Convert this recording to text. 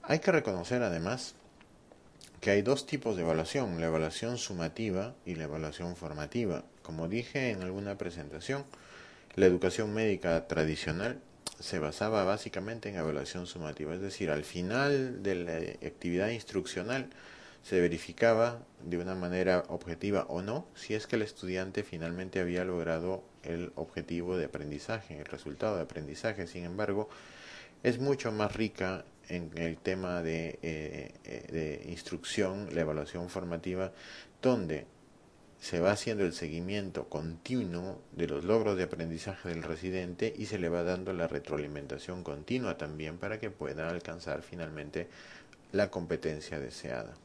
Hay que reconocer además que hay dos tipos de evaluación, la evaluación sumativa y la evaluación formativa. Como dije en alguna presentación, la educación médica tradicional se basaba básicamente en evaluación sumativa, es decir, al final de la actividad instruccional se verificaba de una manera objetiva o no si es que el estudiante finalmente había logrado el objetivo de aprendizaje, el resultado de aprendizaje. Sin embargo, es mucho más rica en el tema de instrucción, la evaluación formativa, donde se va haciendo el seguimiento continuo de los logros de aprendizaje del residente y se le va dando la retroalimentación continua también para que pueda alcanzar finalmente la competencia deseada.